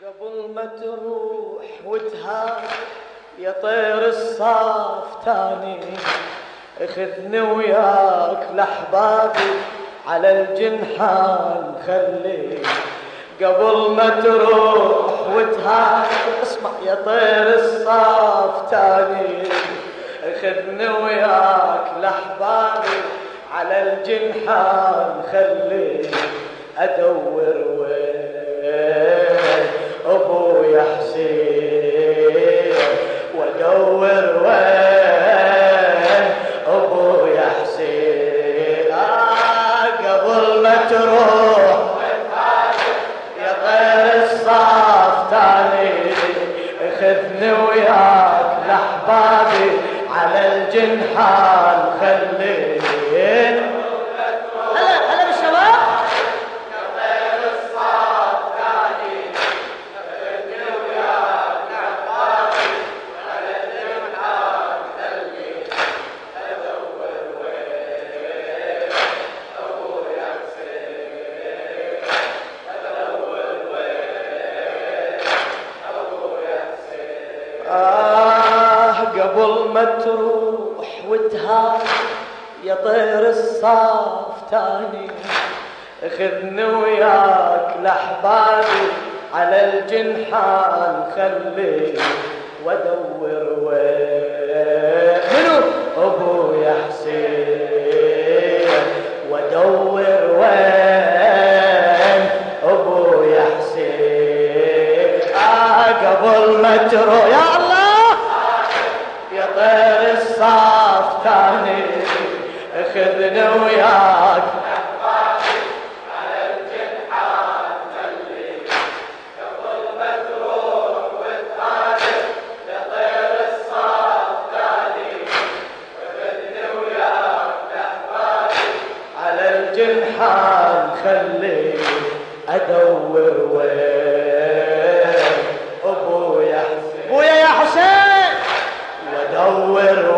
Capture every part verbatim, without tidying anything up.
قبل ما تروح وتهاجر يا طير الصاف تاني، اخذني وياك لحبابي على الجنحان خلي. قبل ما تروح وتهاجر اسمع يا طير الصاف تاني، اخذني وياك لحبابي على الجنحان خلي. ادور وين ابويا حسين، وادور وين ابويا حسين. آه قبل ما تروح يا طير الصاف تاني، اخذني وياك لحبابي على الجنحان خلي. آه قبل ما تروح وتهاجر يا طير الصاف تاني، اخذني وياك لحبابي على الجنحان خلي. وادور وين منو ابويا حسين، وادور وين ابويا حسين. آه قبل ما تروح يا الله يا طير الصاف تاني، اخذني وياك على الجنحان خلي. قبل ما تروح وتهاجر يا طير الصاف تاني، اخذني وياك لحبابي على الجنحان خلي. ادور وين ابويا حسين، ابويا يا حسين، وادور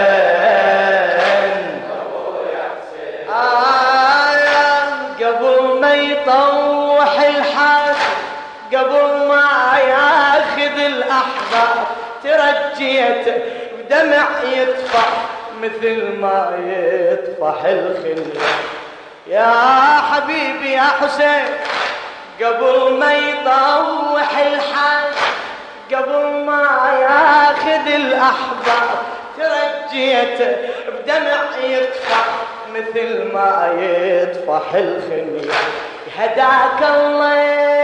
وين ابويا حسين. آه قبل ما يطوح الحاج، قبل ما ياخذ الاحباب، ترجيته بدمع يطفح مثل ما يطفح الخل. يا حبيبي يا حسين قبل ما يطوح الحاج، قبل ما ياخذ الاحباب، ترجيته بدمع يطفح مثل ما يطفح الخنية. هداك الله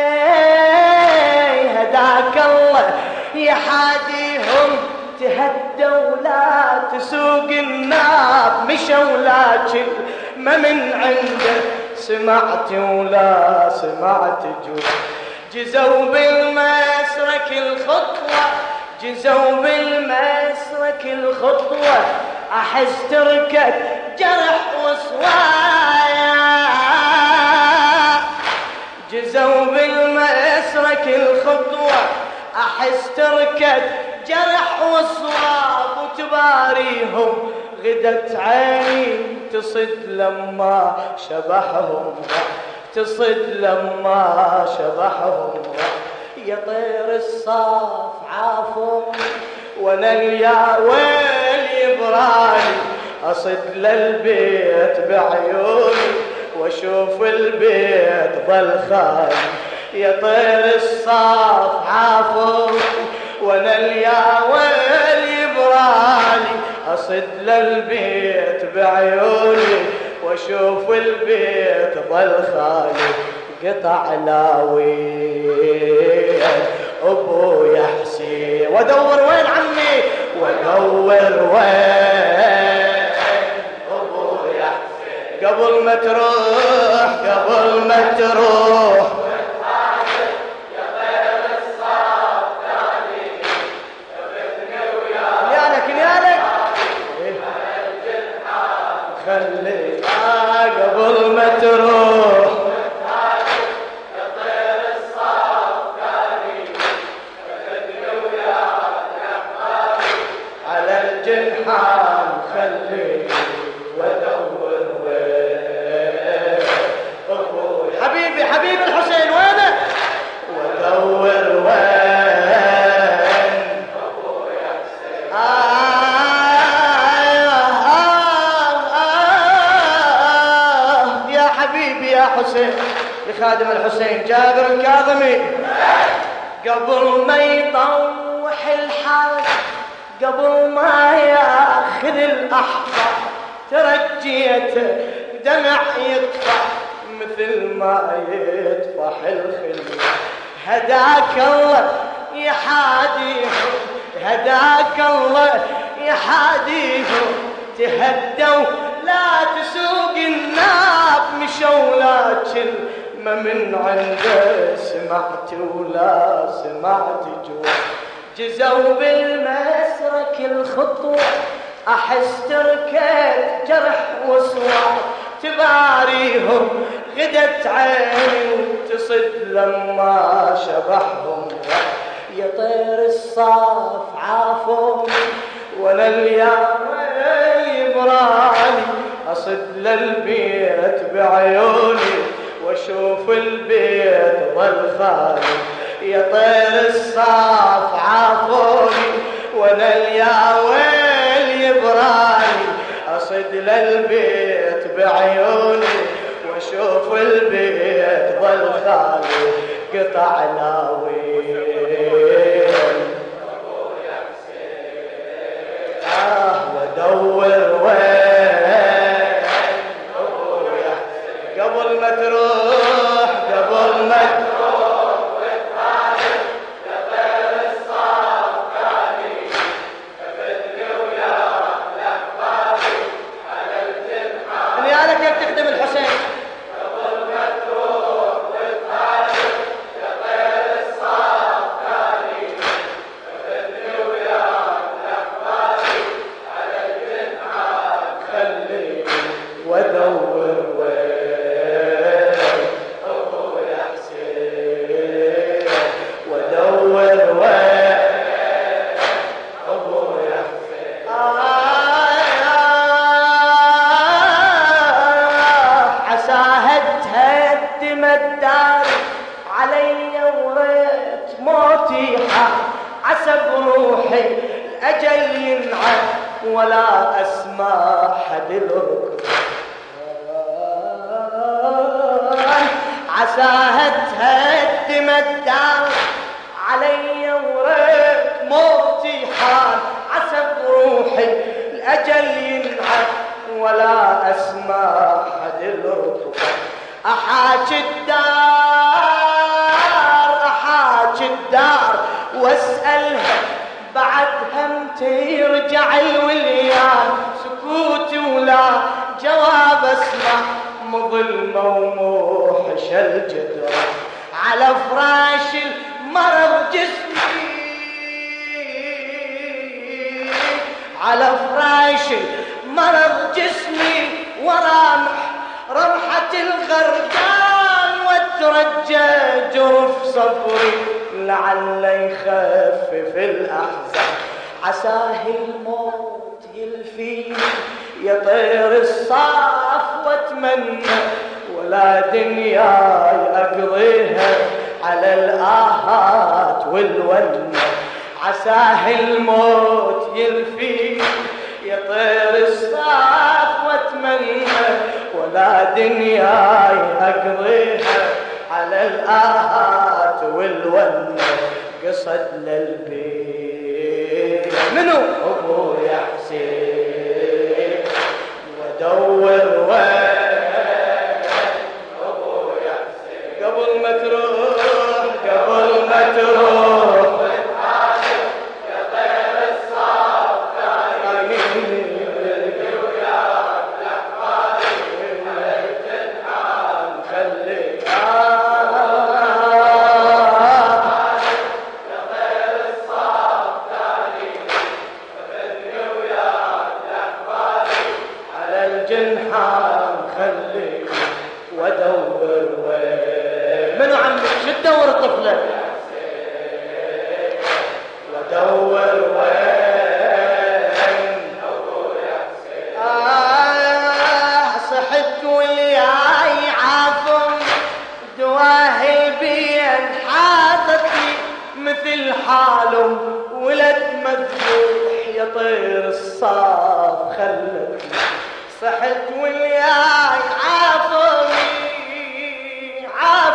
هداك الله يا حاديهم، تهدوا لا تسوق الناب، مشوا لكن ما من عنده سمعت ولا سمعت جو. جزوا بالمسرك الخطوة، جزوا بالمسرك الخطوة، أحس تركت جرح وصوايا. جزوا بالمسرك الخطوة، أحس تركت جرح وصواب، وتباريهم غدت عيني تصد لما شبحهم، تصد لما شبحهم. يا طير الصاف عافوا وانا اليا ويل يبرالي، اصد للبيت بعيوني واشوف البيت ظل خالي. يا طير الصاف عافوا وانا اليا ويل يبرالي، اصد للبيت بعيوني واشوف البيت ظل خالي. قطع لاوين ابويا حسين، وادور وين عمي، وادور وين ابويا حسين. قبل ما تروح قبل ما تروح يا طير الصاف تاني، اخذني وياك يالك يالك على الجنحان خلي. آه قبل ما تروح يا طير الصاف تاني، اخذني وياك لحبابي على الجنحان خلي. وادور وين ابوي حبيبي حبيبي الحسين. خادم الحسين جابر الكاظمي. قبل ما يطوح الحال، قبل ما ياخذ الأحظى، ترجيته دمع يطفح مثل ما يطفح الخل. هداك الله يحاديهم، هداك الله يحاديهم، تهدوا لا تسوق الناب، مشوا لا كلمة من عنده سمعت ولا سمعت جوا. جزوا بالمسرك الخطوة، أحس تركت جرح وصوار، تباريهم غدت عيني وتصد لما شبحهم. يا طير الصاف عافوني ولا اليوم براني، أصد للبيت بعيوني واشوف البيت ظل خالي. يا طير الصاف عافوني وانا اليا ويل يبراني، اصد للبيت بعيوني واشوف البيت ظل خالي. قطع ناوي آه ودور وين أبويا قبل ما تروح، قبل ما تروح وتعالج. يا طير الصاف كاني كبدني ويا الأحبابي على الجنحة. اللي قالك يا بتخدم الحسين. قبل ما تروح وتعالج، يا طير الصاف كاني كبدني ويا الأحبابي على الجنحة. خليني وادور وين أبويا حسين، وادور وين أبويا حسين. عساها تهدم الدار علي وريت موتي حار، عسى بروحي الأجل ينعم ولا أسمع حد الركض. عساها تهدم الدار علي وريت موتي حال، عسى بروحي الأجل ينعم ولا أسمع حد الركض. أحاكي الدار، أحاكي الدار واسألها بعد همتي يرجع الوليان، سكوتي ولا جواب اسمع، مظلمة وموحش الجدر على فراش المرض جسمي، على فراش المرض جسمي ورامح رمحة الغرقان، وترجى جرف صبري لعل يخفف الأحزان. عساه الموت يلفيني يا طير الصاف واتمنى، ولا دنياي أقضيها على الآهات والونة. عساه الموت يلفيني يا طير الصاف واتمنى، ولا دنياي أقضيها على الآهات والونة. قصد للبيت منو أبويا حسين، ودور وين أبويا حسين. قبل ما تروح، قبل ما تروح وتعالج، يا طير الصاف كاني كبدني ويا الأحبابي على الجنحة خليك. ودور وين منو عمك شو تدور طفله، ودور وين أبويا حسين. آه صحت وياي عافم دواهي بين حاطتي مثل حالهم ولد مذبوح، يا طير الصاف خلتني. صحت وياي عافمي عافمي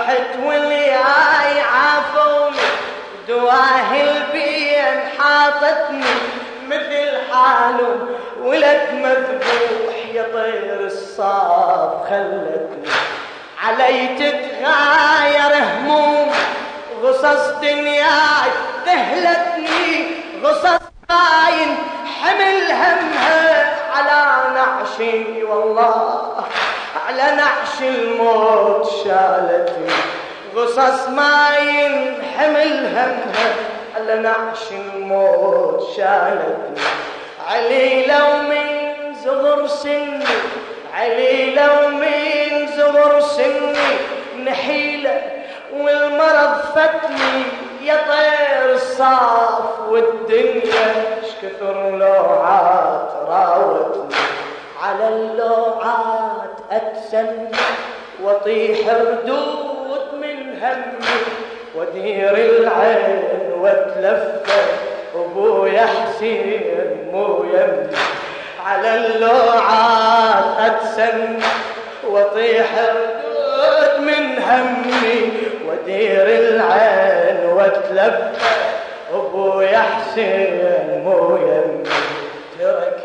صحت والياي عافوني دواهل بين حاطتني مثل حاله ولد مذبوح يا طير الصاف خلتني علي تتغاير هموم غصص دنياي ذهلتني غصص باين حمل همها على نعشي والله على نعش الموت شالتني غصص ماين حمل همها على نعش الموت شالتني علي لو من زغر سني علي لو من زغر سني نحيله والمرض فتني يا طير الصاف والدنيا شكثر لوعات راوتني على اللوعات اتسنى واطيح ردود من همي ودير العين واتلفت ابويا حسين مو يمي على اللوعات اتسنى واطيح ردود من همي ودير العين واتلفت ابويا حسين مو يمي ترك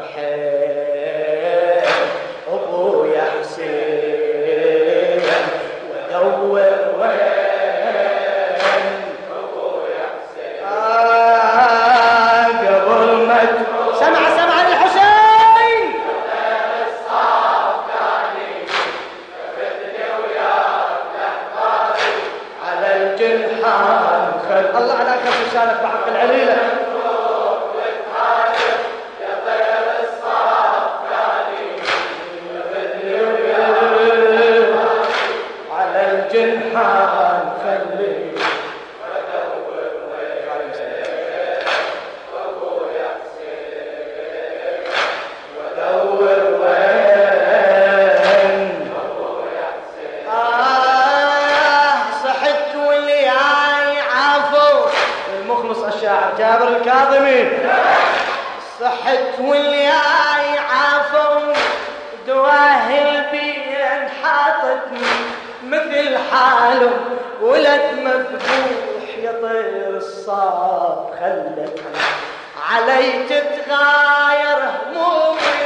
جرحين ابويا حسين ودور وين ابويا حسين آه قبل ما سمع سمع الحسين الصاف كاني كبدني وياك لحظاتي على الجنحان خل الله على كف لسانك بحق العليله جنحان خلي ودور وين ابويا حسين ودور وين ابويا حسين آه صحت والياي عافو المخلص الشاعر جابر الكاظمي صحت والياي عافو دواهل بين حاطتني مثل حاله ولد مذبوح يا طير الصاف خلتني علي تتغاير همومي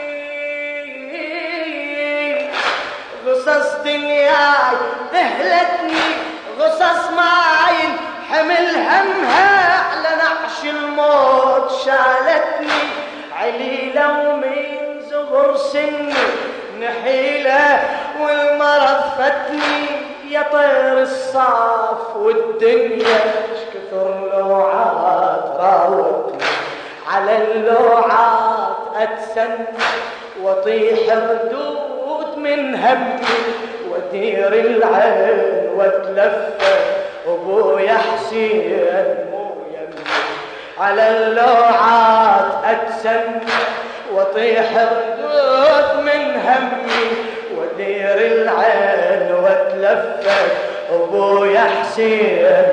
غصص دنياي ذهلتني غصص ماين حمل همها على نعش الموت شالتني علي لو من زغر سني نحيله والمرض فتني يا طير الصاف والدنيا شكثر لوعات راوتني على اللوعات اتسنى واطيح ردود من همي ودير العين واتلفت ابويا حسين مو يمي على اللوعات اتسنى واطيح ردود من همي ودير العين واتلفت ابويا حسين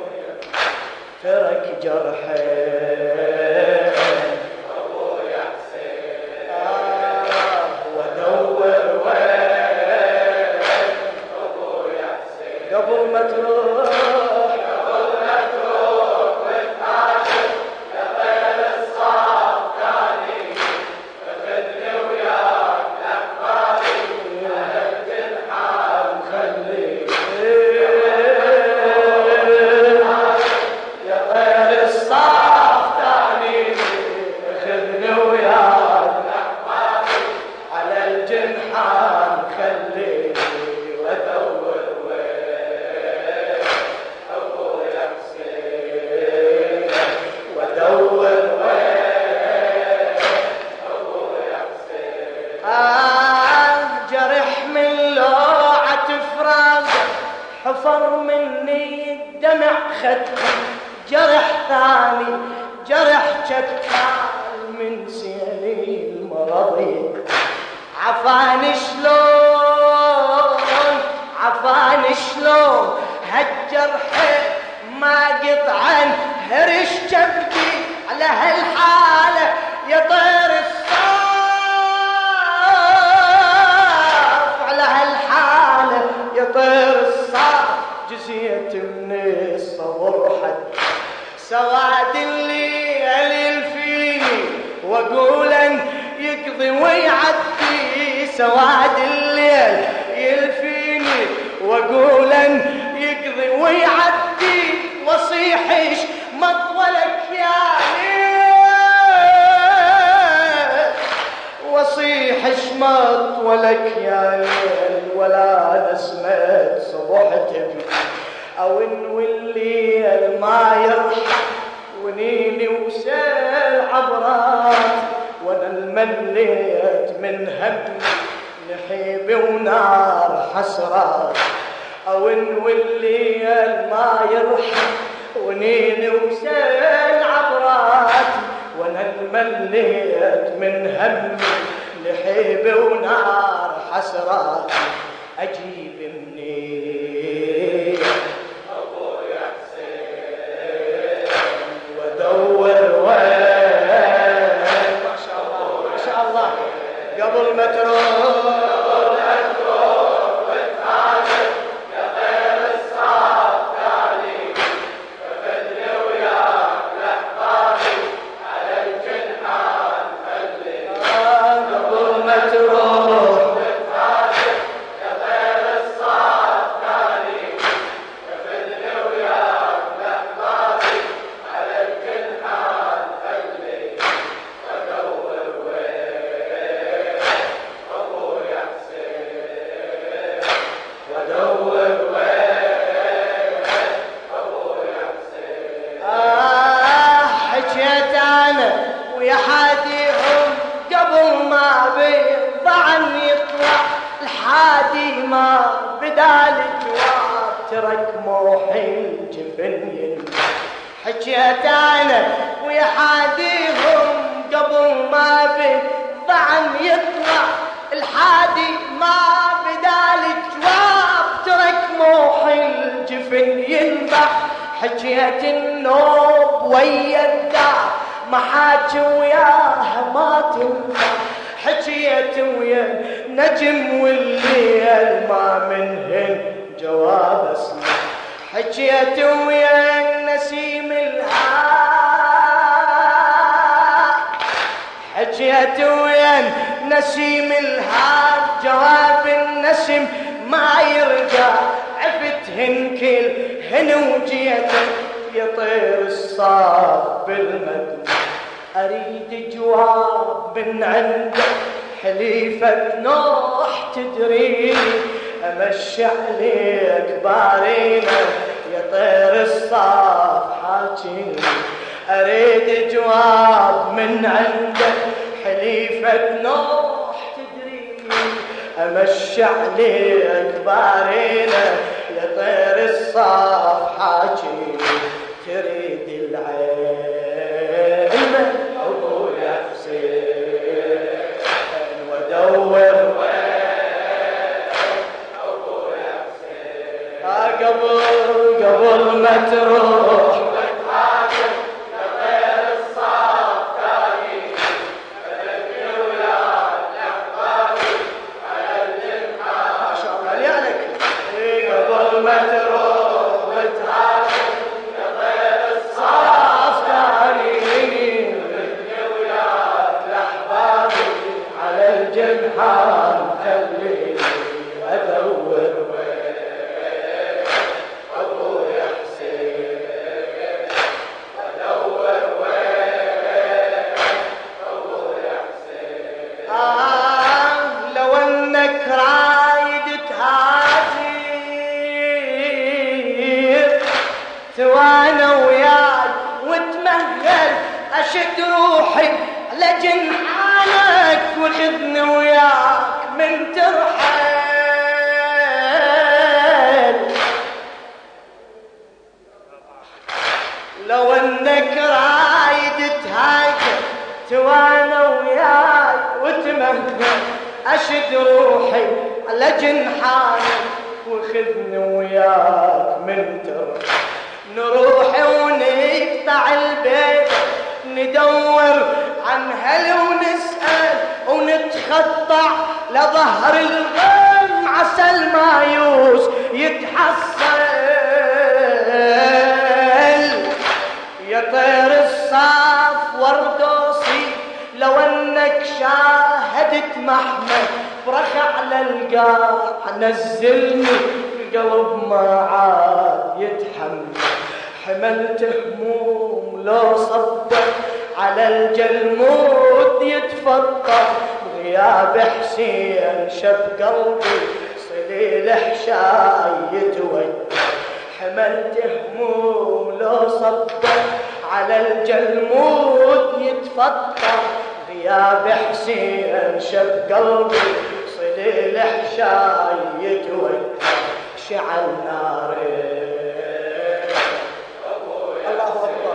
ترك جرحين ابويا حسين آه ودور وين ابويا حسين قبل ما تروح حفر مني الدمع خدي جرح ثاني جرح شتال من سيلي المرضي عفاني شلون عفاني شلون هالجرح ما قطعا هرش جبدي على هالحالة يا طير الصاف على هالحالة يطير الصعب جزيت من الصبر حد سواد الليل يلفيني واقول ان يقضي ويعدي سواد الليل يلفيني واقول ان يقضي ويعدي واصيحش مطولك يا ليل واصيحش مطولك يا ليل ولا نسمة صبح تبي او انو الليل ما يرحم ونيني وسال عبرات وانا المليت من هم نحيبي ونار حسرات او انو الليل ما يرحم ونيني وسال عبرات وانا المليت من هم نحيبي ونار حسرات اجيب منين ابويا حسين وادور وين ما شاء الله ما شاء الله قبل ما تروح حكيت انا ويا حاديهم قبل ما بالضعن يطلع الحادي ما بدال الجواب ترك موحي الجفن ينبح حكيت النوب ويا الدار ما حاجي وياها ما تنفع حكيت ويا نجم والليل ما منهن جواب اسمع حكيت ويا النسيم الهاب حكيت ويا نسيم الهاب جواب النسم ما يرجع عفتهن كل هن وجيت يطير الصاف بالمدمع اريد جواب من عندك حليفة نوح تدري امشي عليك بارينا يطير الصاف حاكيني اريد جواب من عندك حليفة نوح تدري امشي عليك بارينا يطير الصاف حاكيني تريد العلم ابويا حسين ودور قبل قبل ما تروح وتهاجم لغير الصاف تاني فدقني وياك لحظاتي على الجنحة ما شاء الله عليك قبل ما تروح وتهاجم لغير الصاف تاني فدقني وياك لحظاتي على الجنحة خليني ادور وانا وياك وتمهل اشد روحي لجنحانك وخذني وياك من ترحل لو انك رايد تهاجر وانا وياك وتمهل اشد روحي لجنحانك وخذني وياك من ترحل نروح ونقطع البيت ندور عن هل ونسأل ونتخطع لظهر الغم عسى المايوس القاع نزلني القلب ما عاد يتحمل حملت هموم لو صبت على الجلمود يتفطر غياب حسين شب قلبي صليل حشاي يتوجه حملت هموم لو صبت على الجلمود يتفطر غياب حسين شب قلبي صليل حشاي يتوجه شعل ناري الله أكبر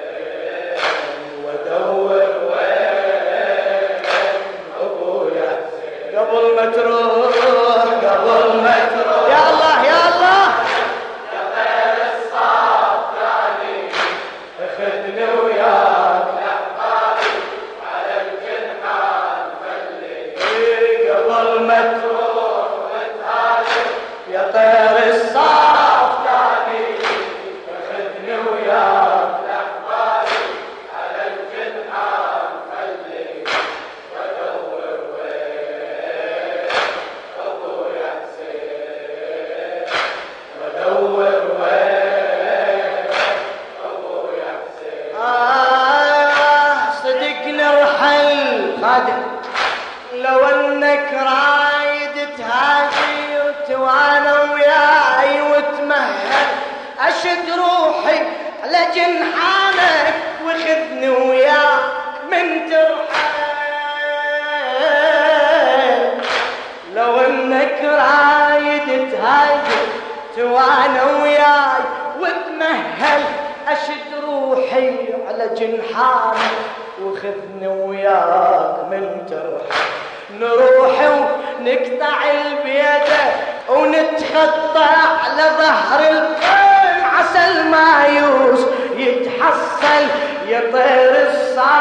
ودور وين أبويا قبل ما تروح قبل ما تروح يا الله يا الله يا غير الصاف يعني اخذني وياك يا حبابي على الجنحان خليك قبل ما تروح وتهاجر يا طير الصاف يعني اخذني وياك يا حبابي على الجنحان خليك ودور وين ابويا حسين ودور وين ابويا حسين آه صدق نرحل خادم لو انك رايد تهاجر وانا وياي وتمهل اشد روحي على جنحانك وخذني وياك من ترحل لو انك رايد تهاجر وانا وياي وتمهل اشد روحي على جنحانك وخذني وياك من ترحل نروح ونقطع البيدة ونتخطى على ظهر القوم عسى المايوس يتحصل يا طير الصاف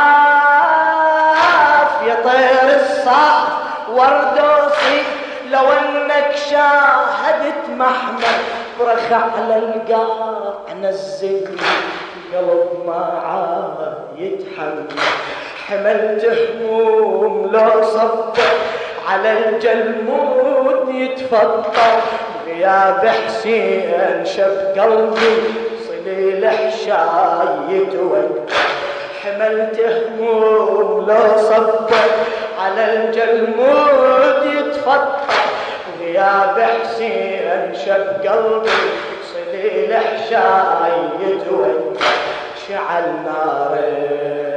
يا طير الصاف وردوسي لو انك شاهدت محمد برخ على القاع نزلني قلب ما عاد يتحمل حملت هموم لو صبت على الجلمود يتفطر غياب حسين شف قلبي صليل حشاي يتوجه حملت هموم لو صبت على الجلمود يتفطر غياب حسين شف قلبي صليل حشاي يتوجه شعل ناري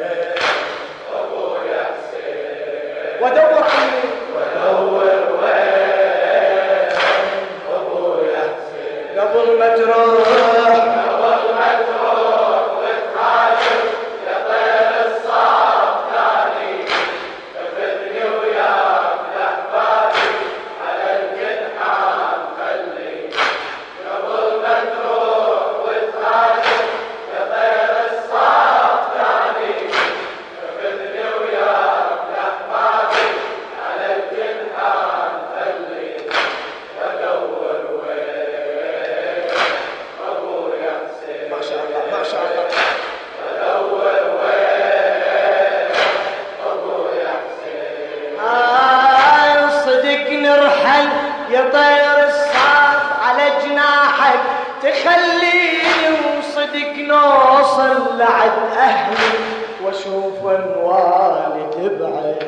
ودور عني ودور وين ابويا حسين قبل ما تروح قبل ما تروح وتهاجر يا طير الصاف ثاني اخذني وياك يا حبابي على الجنحان خليك قبل ما تروح وتهاجر يا طير الصاف ثاني اخذني وياك يا حبابي على الجنحان خليك ودور وين ابويا حسين ما شاء الله ما شاء الله ودور وين ابويا حسين آه صدق نرحل يا طير الصاف على جناحك تخليني وصدق نوصل لعد اهلي واشوف الوالد بعيني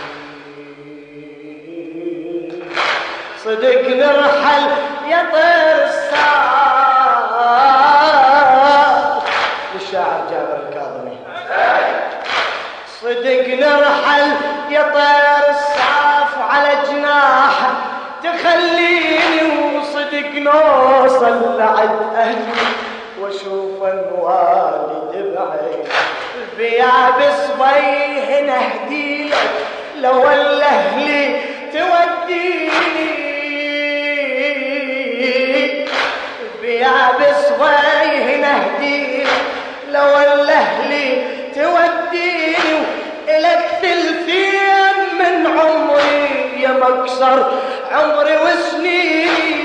صدق نرحل يا طير الصاف للشاعر جابر الكاظمي صدق نرحل يا طير الصاف على جناحك تخليني وصدق نوصل لعد اهلي واشوف الوالد بعيني البياب صبي هنا هديلك لو الاهلي توديني البياب صبي هنا هديلك لو الاهلي توديني الك ثلثين من عمري يا مكسر عمري وسنيني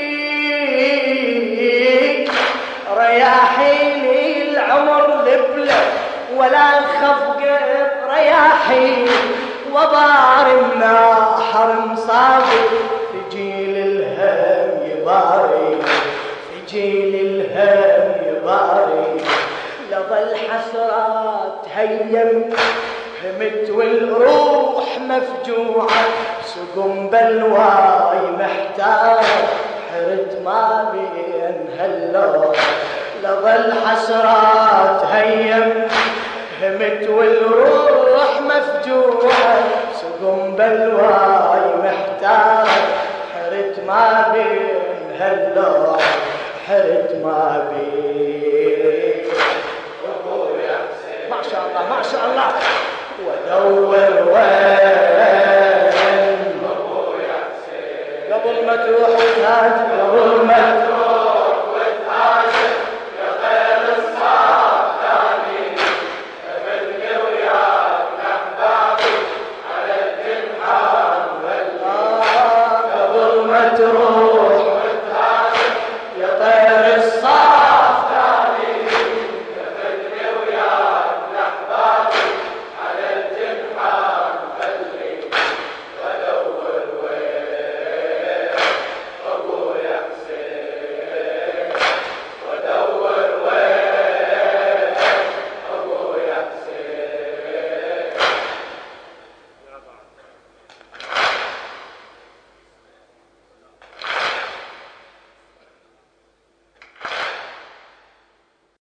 رياحيني العمر ذبله ولا الخفق رياحي وبار الناحة بحر مصابي في جيل الهم يباري في جيل الهم يباري لظل حسرات هيم همت والروح مفجوعة سقم بلواي محتار حرت ما بين هاللون لظل حسرات هيم همت والروح مفجوعة سقم بلواي محتار حرت ما بين هاللون حرت ما بين ما شاء الله ما شاء الله ودور وين قبل ما تروح تنادي